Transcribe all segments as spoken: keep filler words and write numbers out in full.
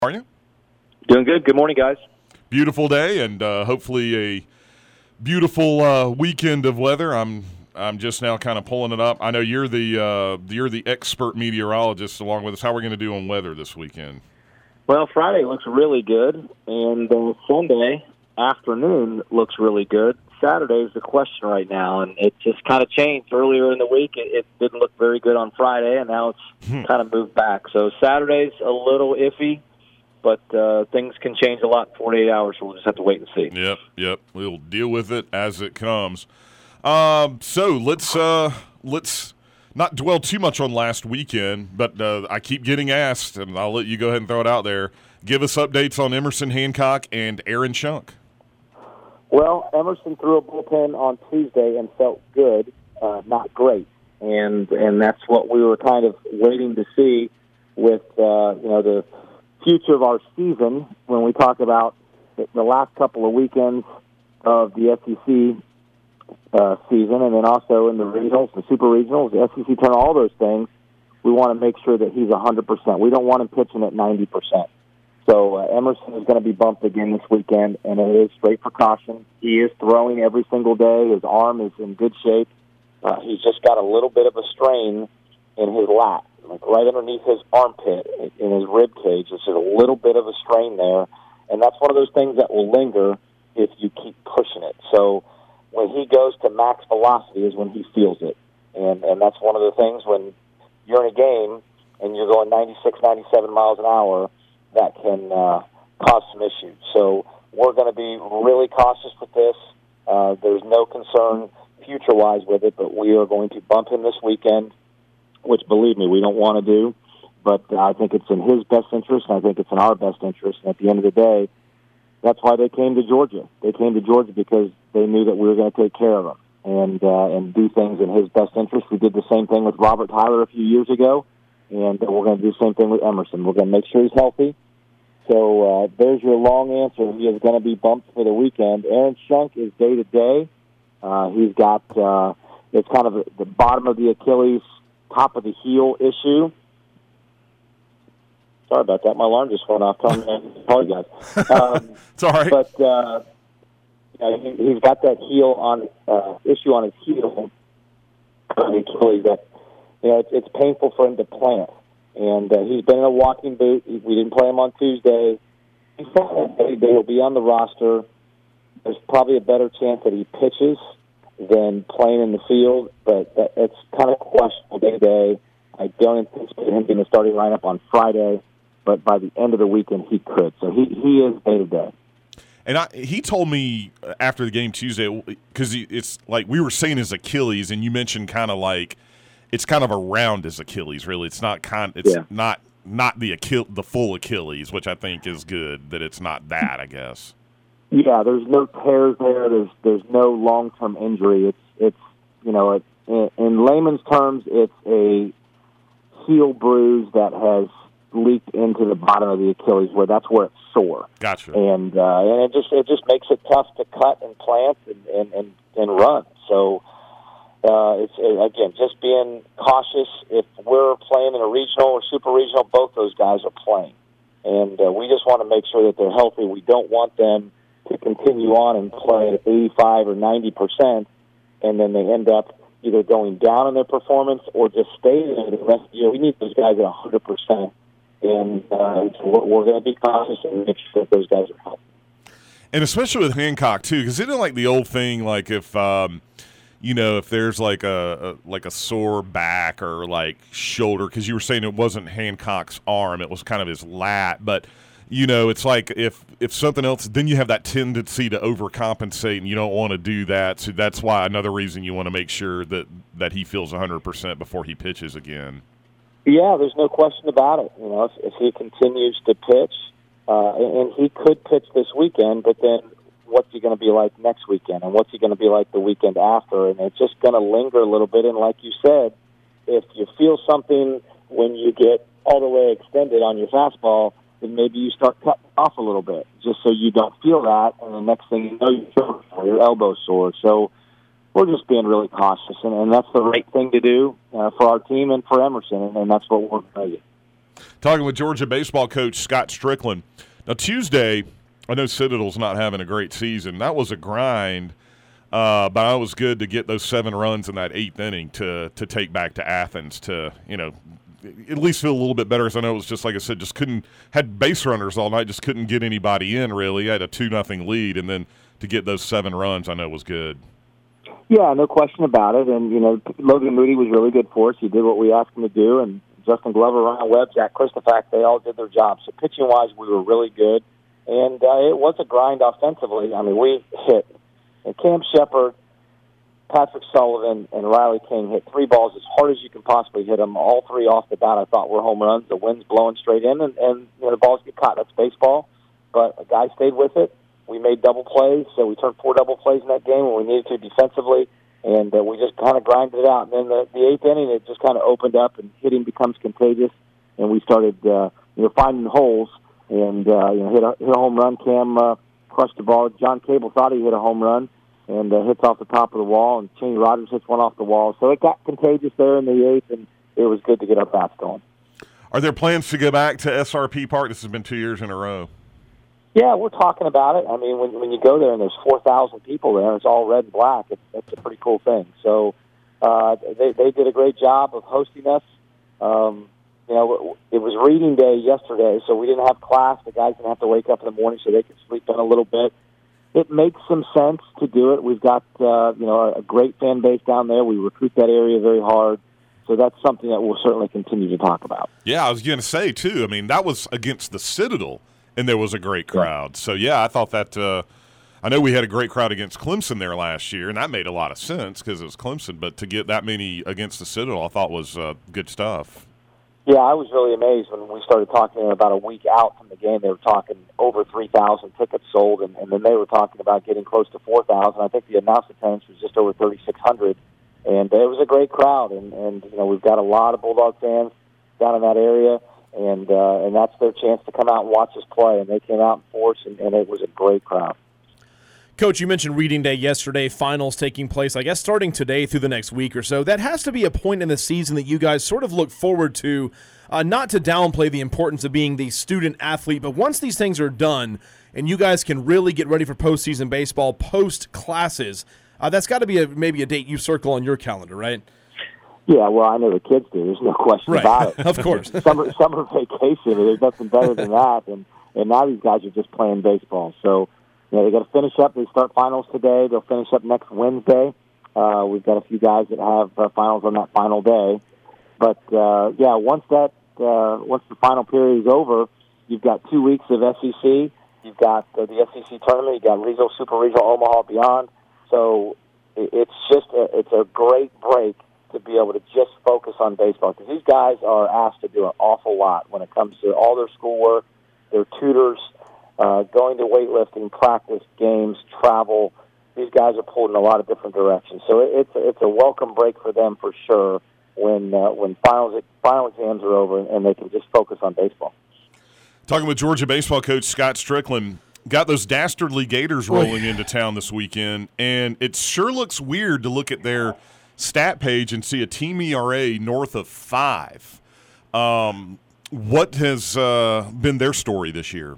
How are you? Doing good. Good morning, guys. Beautiful day, and uh, hopefully a beautiful uh, weekend of weather. I'm I'm just now kind of pulling it up. I know you're the uh, you're the expert meteorologist along with us. How are we going to do on weather this weekend? Well, Friday looks really good, and uh, Sunday afternoon looks really good. Saturday is the question right now, and it just kind of changed. Earlier in the week, it, it didn't look very good on Friday, and now it's Hmm. kind of moved back. So Saturday's a little iffy, but uh, things can change a lot in forty-eight hours, so we'll just have to wait and see. Yep, yep. We'll deal with it as it comes. Um, so let's uh, let's not dwell too much on last weekend, but uh, I keep getting asked, and I'll let you go ahead and throw it out there. Give us updates on Emerson Hancock and Aaron Shunk. Well, Emerson threw a bullpen on Tuesday and felt good, uh, not great, and and that's what we were kind of waiting to see with uh, you know the future of our season when we talk about the last couple of weekends of the S E C uh, season, and then also in the regionals, the super regionals, the S E C tournament, all those things. We want to make sure that he's one hundred percent. We don't want him pitching at ninety percent. So uh, Emerson is going to be bumped again this weekend, and it is straight precaution. He is throwing every single day. His arm is in good shape. Uh, he's just got a little bit of a strain in his lat, like right underneath his armpit, in his rib cage. There's just a little bit of a strain there, and that's one of those things that will linger if you keep pushing it. So when he goes to max velocity is when he feels it, and and that's one of the things when you're in a game and you're going ninety-six, ninety-seven miles an hour, that can uh, cause some issues. So we're going to be really cautious with this. Uh, there's no concern future-wise with it, but we are going to bump him this weekend, which, believe me, we don't want to do. But I think it's in his best interest, and I think it's in our best interest. And at the end of the day, that's why they came to Georgia. They came to Georgia because they knew that we were going to take care of him and uh, and do things in his best interest. We did the same thing with Robert Tyler a few years ago, and we're going to do the same thing with Emerson. We're going to make sure he's healthy. So uh, there's your long answer. He is going to be bumped for the weekend. Aaron Shunk is day-to-day. Uh, he's got, uh, it's kind of the bottom of the Achilles, top of the heel issue. Sorry about that. My alarm just went off. Tell me, I apologize. Um, It's all right. But uh, you know, he, he's got that heel on uh, issue on his heel, on the Achilles, that you know it's, it's painful for him to plant. And uh, he's been in a walking boot. We didn't play him on Tuesday. He's he'll be on the roster. There's probably a better chance that he pitches than playing in the field, but that, it's kind of questionable day to day. I don't anticipate him being the starting lineup on Friday, but by the end of the weekend he could. So he, he is day to day. And I, he told me after the game Tuesday, because it's like we were saying his Achilles, and you mentioned kind of like it's kind of around his Achilles. Really, it's not kind. It's Yeah. not not the Achille, the full Achilles, which I think is good that it's not that. I guess. Yeah, there's no tears there. There's there's no long term injury. It's it's you know it, in, in layman's terms, it's a heel bruise that has leaked into the bottom of the Achilles, where that's where it's sore. Gotcha. And uh, and it just it just makes it tough to cut and plant and and and, and run. So uh, it's again just being cautious. If we're playing in a regional or super regional, both those guys are playing, and uh, we just want to make sure that they're healthy. We don't want them to continue on and play at eighty-five or ninety percent, and then they end up either going down in their performance or just stay there the rest of the year. We need those guys at one hundred percent, and uh, so we're, we're going to be cautious and make sure that those guys are healthy. And especially with Hancock too, because isn't it like the old thing, like if um, you know, if there's like a, a like a sore back or like shoulder, because you were saying it wasn't Hancock's arm, it was kind of his lat, but you know, it's like if if something else, then you have that tendency to overcompensate, and you don't want to do that. So that's why another reason you want to make sure that, that he feels one hundred percent before he pitches again. Yeah, there's no question about it. You know, if, if he continues to pitch, uh, and, and he could pitch this weekend, but then what's he going to be like next weekend, and what's he going to be like the weekend after? And it's just going to linger a little bit. And like you said, if you feel something when you get all the way extended on your fastball, then maybe you start cutting off a little bit just so you don't feel that, and the next thing you know, your shoulder sore, your elbow sore. So we're just being really cautious, and, and that's the right thing to do uh, for our team and for Emerson, and, and that's what we're going to do. Talking with Georgia baseball coach Scott Strickland. Now, Tuesday, I know Citadel's not having a great season. That was a grind, uh, but it was good to get those seven runs in that eighth inning to to take back to Athens to, you know, at least feel a little bit better. As I know it was just, like I said, just couldn't – had base runners all night, just couldn't get anybody in really. I had a two nothing lead, and then to get those seven runs I know was good. Yeah, no question about it. And, you know, Logan Moody was really good for us. He did what we asked him to do, and Justin Glover, Ryan Webb, Jack Christofax, they all did their job. So pitching-wise, we were really good. And uh, it was a grind offensively. I mean, we hit and Cam Shepard, Patrick Sullivan, and Riley King hit three balls as hard as you can possibly hit them. All three off the bat I thought were home runs. The wind's blowing straight in, and, and you know, the balls get caught. That's baseball. But a guy stayed with it. We made double plays, so we turned four double plays in that game when we needed to defensively, and uh, we just kind of grinded it out. And then the, the eighth inning, it just kind of opened up, and hitting becomes contagious, and we started uh, you know, finding holes and uh, you know, hit a, hit a home run. Cam uh, crushed the ball. John Cable thought he hit a home run and uh, hits off the top of the wall, and Cheney Rogers hits one off the wall. So it got contagious there in the eighth, and it was good to get our bats going. Are there plans to go back to S R P Park? This has been two years in a row. Yeah, we're talking about it. I mean, when when you go there and there's four thousand people there, and it's all red and black, it's, it's a pretty cool thing. So uh, they they did a great job of hosting us. Um, you know, it was reading day yesterday, so we didn't have class. The guys didn't have to wake up in the morning so they could sleep in a little bit. It makes some sense to do it. We've got uh, you know a great fan base down there. We recruit that area very hard. So that's something that we'll certainly continue to talk about. Yeah, I was going to say, too, I mean, that was against the Citadel. And there was a great crowd. So, yeah, I thought that uh, – I know we had a great crowd against Clemson there last year, and that made a lot of sense because it was Clemson. But to get that many against the Citadel I thought was uh, good stuff. Yeah, I was really amazed when we started talking about a week out from the game. They were talking over three thousand tickets sold, and, and then they were talking about getting close to four thousand. I think the announced attendance was just over thirty-six hundred. And it was a great crowd, and, and you know we've got a lot of Bulldog fans down in that area. And uh, and that's their chance to come out and watch us play. And they came out in force, and, and it was a great crowd. Coach, you mentioned Reading Day yesterday, finals taking place, I guess, starting today through the next week or so. That has to be a point in the season that you guys sort of look forward to, uh, not to downplay the importance of being the student-athlete, but once these things are done and you guys can really get ready for postseason baseball post-classes, uh, that's got to be a, maybe a date you circle on your calendar, right? Yeah, well, I know the kids do. There's no question right. about it. Of course. summer, summer vacation, there's nothing better than that. And, and now these guys are just playing baseball. So, you know, they got to finish up. They start finals today. They'll finish up next Wednesday. Uh, we've got a few guys that have uh, finals on that final day. But, uh, yeah, once that uh, once the final period is over, you've got two weeks of S E C. You've got uh, the S E C tournament. You've got regional, super regional, Omaha, beyond. So it's just a, it's a great break to be able to just focus on baseball, because these guys are asked to do an awful lot when it comes to all their schoolwork, their tutors, uh, going to weightlifting, practice, games, travel. These guys are pulled in a lot of different directions. So it's a, it's a welcome break for them for sure when uh, when finals final exams are over and they can just focus on baseball. Talking with Georgia baseball coach Scott Strickland. Got those dastardly Gators rolling into town this weekend, and it sure looks weird to look at their stat page and see a team E R A north of five. Um, what has uh, been their story this year?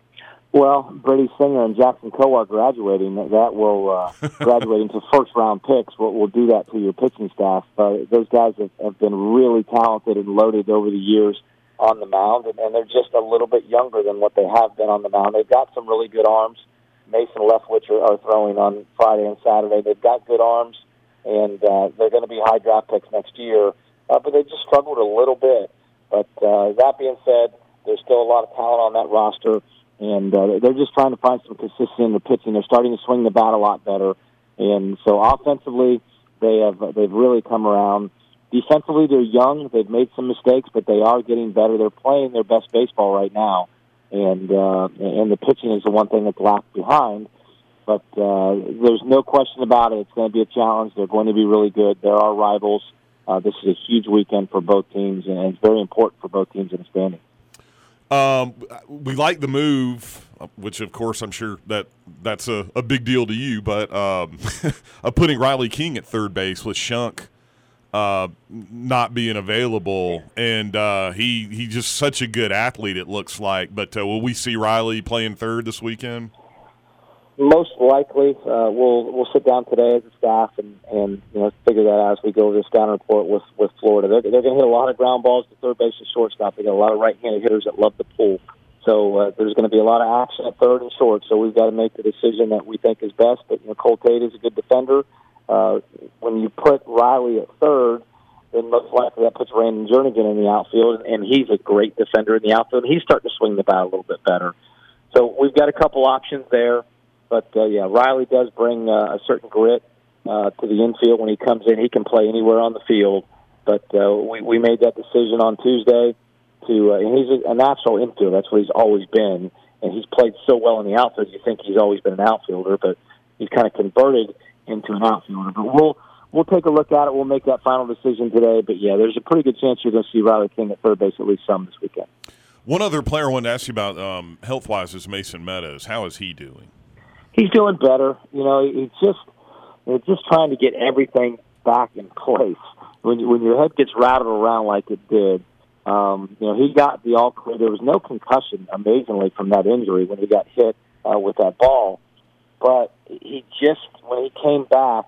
Well, Brady Singer and Jackson Coe are graduating. That will uh, graduating to first-round picks. We'll, we'll do that to your pitching staff. Uh, those guys have, have been really talented and loaded over the years on the mound, and, and they're just a little bit younger than what they have been on the mound. They've got some really good arms. Mason Leftwich are, are throwing on Friday and Saturday. They've got good arms. And uh, they're going to be high draft picks next year. Uh, but they just struggled a little bit. But uh, that being said, there's still a lot of talent on that roster, and uh, they're just trying to find some consistency in the pitching. They're starting to swing the bat a lot better. And so offensively, they have they've really come around. Defensively, they're young. They've made some mistakes, but they are getting better. They're playing their best baseball right now. And, uh, and the pitching is the one thing that's left behind. But uh, there's no question about it. It's going to be a challenge. They're going to be really good. There are rivals. Uh, this is a huge weekend for both teams, and it's very important for both teams in the standing. Um, we like the move, which, of course, I'm sure that that's a, a big deal to you, but um, of putting Riley King at third base with Shunk uh, not being available, and uh, he he just such a good athlete. It looks like, but uh, will we see Riley playing third this weekend? Most likely, uh, we'll we'll sit down today as a staff and, and you know figure that out as we go over the scouting report with, with Florida. They're, they're going to hit a lot of ground balls to third base and shortstop. They got a lot of right-handed hitters that love to pull. So uh, there's going to be a lot of action at third and short. So we've got to make the decision that we think is best. But you know, Cole Tate is a good defender. Uh, when you put Riley at third, then most likely that puts Brandon Jernigan in the outfield, and, and he's a great defender in the outfield. And he's starting to swing the bat a little bit better. So we've got a couple options there. But, uh, yeah, Riley does bring uh, a certain grit uh, to the infield when he comes in. He can play anywhere on the field. But uh, we, we made that decision on Tuesday. to, uh, and he's a, a natural infielder. That's what he's always been. And he's played so well in the outfield, you think he's always been an outfielder. But he's kind of converted into an outfielder. But we'll we'll take a look at it. We'll make that final decision today. But, yeah, there's a pretty good chance you're going to see Riley King at third base at least some this weekend. One other player I wanted to ask you about um, health-wise is Mason Meadows. How is he doing? He's doing better. You know, he's just he's just trying to get everything back in place. When you, when your head gets rattled around like it did, um, you know, he got the all clear. There was no concussion, amazingly, from that injury when he got hit uh, with that ball. But he just, when he came back,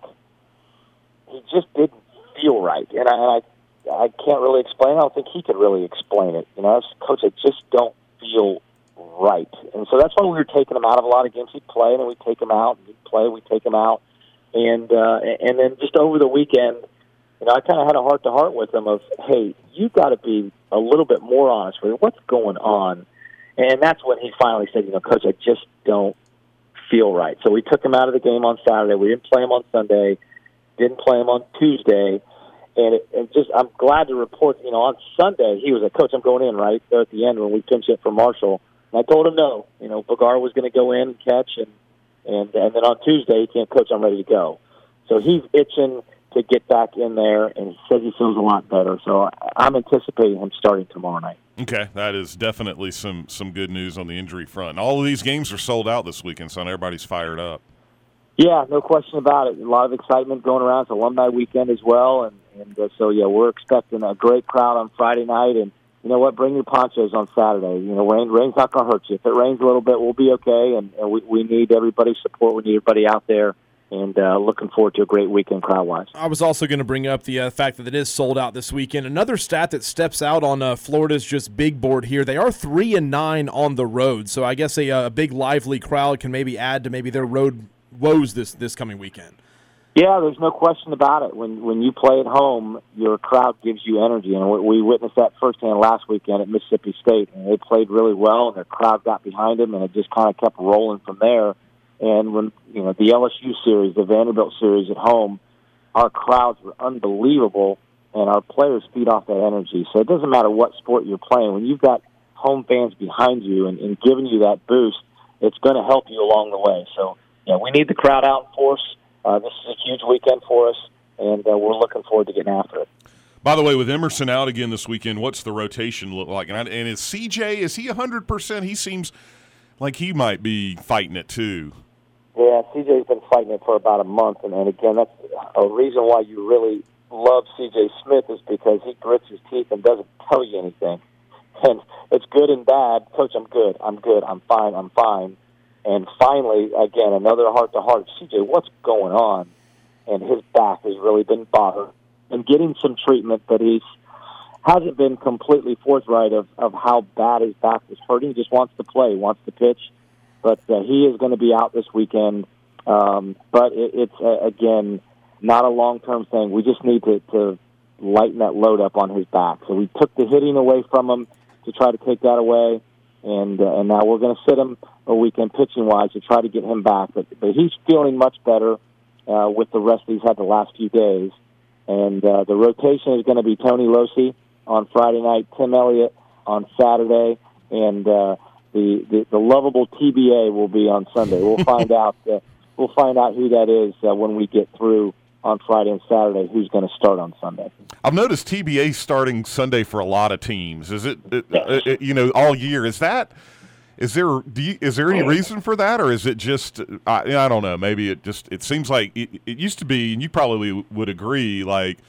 he just didn't feel right. And I, and I, I can't really explain it. I don't think he could really explain it. You know, as a coach, I just don't feel right. And so that's why we were taking him out of a lot of games. He'd play, and then we'd take him out, and he'd play, we'd take him out. And uh, and then just over the weekend, you know, I kind of had a heart-to-heart with him of, hey, you got to be a little bit more honest with what's going on. And that's when he finally said, you know, Coach, I just don't feel right. So we took him out of the game on Saturday. We didn't play him on Sunday, didn't play him on Tuesday. And it, it just, I'm glad to report, you know, on Sunday, he was like, Coach, I'm going in, right there at the end when we pinch hit for Marshall. And I told him no. You know, Bagar was going to go in and catch, and, and, and then on Tuesday, he can't, Coach, I'm ready to go. So he's itching to get back in there, and he says he feels a lot better. So I'm anticipating him starting tomorrow night. Okay, that is definitely some, some good news on the injury front. And all of these games are sold out this weekend, so everybody's fired up. Yeah, no question about it. A lot of excitement going around. It's alumni weekend as well, and, and uh, so, yeah, we're expecting a great crowd on Friday night, and you know what? Bring your ponchos on Saturday. You know, rain rain's not going to hurt you. If it rains a little bit, we'll be okay, and, and we, we need everybody's support. We need everybody out there, and uh, looking forward to a great weekend crowd-wise. I was also going to bring up the uh, fact that it is sold out this weekend. Another stat that steps out on uh, Florida's just big board here, they are three and nine on the road, so I guess a, a big lively crowd can maybe add to maybe their road woes this, this coming weekend. Yeah, there's no question about it. When when you play at home, your crowd gives you energy, and we, we witnessed that firsthand last weekend at Mississippi State. And they played really well, and their crowd got behind them, and it just kind of kept rolling from there. And when you know the L S U series, the Vanderbilt series at home, our crowds were unbelievable, and our players feed off that energy. So it doesn't matter what sport you're playing. When you've got home fans behind you and, and giving you that boost, it's going to help you along the way. So yeah, we need the crowd out in force. Uh, this is a huge weekend for us, and uh, we're looking forward to getting after it. By the way, with Emerson out again this weekend, what's the rotation look like? And, I, and is C J, is he one hundred percent? He seems like he might be fighting it too. Yeah, C J's been fighting it for about a month, and, and again, that's a reason why you really love C J Smith is because he grits his teeth and doesn't tell you anything. And it's good and bad. Coach, I'm good. I'm good. I'm fine. I'm fine. And finally, again, another heart-to-heart, C J, what's going on? And his back has really been bothered. And getting some treatment, but he hasn't been completely forthright of, of how bad his back was hurting. He just wants to play, wants to pitch. But uh, he is going to be out this weekend. Um, but it, it's, uh, again, not a long-term thing. We just need to, to lighten that load up on his back. So we took the hitting away from him to try to take that away. And uh, and now we're going to sit him a weekend pitching-wise to try to get him back. But, but he's feeling much better uh, with the rest he's had the last few days. And uh, the rotation is going to be Tony Losey on Friday night, Tim Elliott on Saturday, and uh, the, the the lovable T B A will be on Sunday. We'll find out. Uh, we'll find out who that is uh, when we get through on Friday and Saturday. Who's going to start on Sunday? I've noticed T B A starting Sunday for a lot of teams. Is it, it, yes. it you know all year? Is that is there do you, is there any reason for that, or is it just I, I don't know? Maybe it just it seems like it, it used to be, and you probably would agree. Like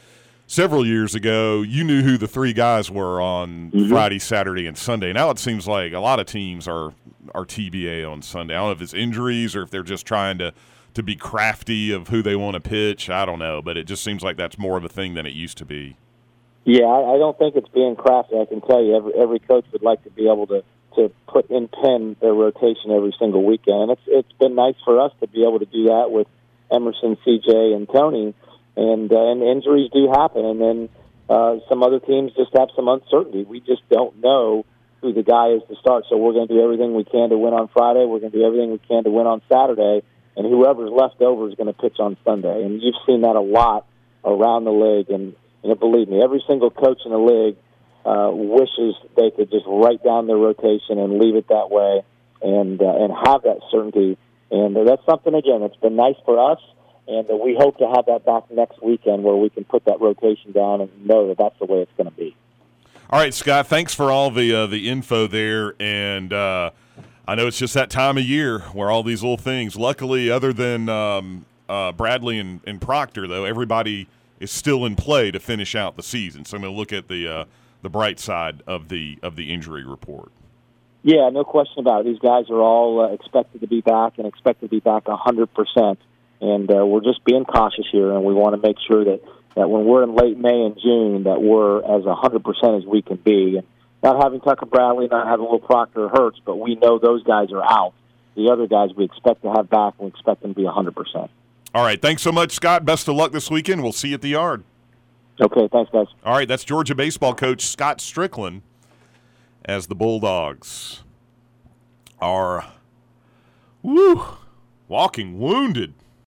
several years ago, you knew who the three guys were on mm-hmm. Friday, Saturday, and Sunday. Now it seems like a lot of teams are are T B A on Sunday. I don't know if it's injuries or if they're just trying to, to be crafty of who they want to pitch. I don't know, but it just seems like that's more of a thing than it used to be. Yeah, I, I don't think it's being crafty. I can tell you every every coach would like to be able to, to put in pen their rotation every single weekend. And it's it's been nice for us to be able to do that with Emerson, C J, and Tony. And uh, and injuries do happen, and then uh, some other teams just have some uncertainty. We just don't know who the guy is to start. So we're going to do everything we can to win on Friday. We're going to do everything we can to win on Saturday, and whoever's left over is going to pitch on Sunday. And you've seen that a lot around the league. And you know, believe me, every single coach in the league uh, wishes they could just write down their rotation and leave it that way, and uh, and have that certainty. And uh, that's something again that's been nice for us. And uh, we hope to have that back next weekend where we can put that rotation down and know that that's the way it's going to be. All right, Scott, thanks for all the uh, the info there. And uh, I know it's just that time of year where all these little things, luckily, other than um, uh, Bradley and, and Proctor, though, everybody is still in play to finish out the season. So I'm going to look at the uh, the bright side of the of the injury report. Yeah, no question about it. These guys are all uh, expected to be back and expected to be back one hundred percent. And uh, we're just being cautious here, and we want to make sure that, that when we're in late May and June that we're as one hundred percent as we can be. And not having Tucker Bradley, not having Will Proctor hurts, but we know those guys are out. The other guys we expect to have back, and we expect them to be one hundred percent. All right, thanks so much, Scott. Best of luck this weekend. We'll see you at the Yard. Okay, thanks, guys. All right, that's Georgia baseball coach Scott Strickland as the Bulldogs are, woo, walking wounded.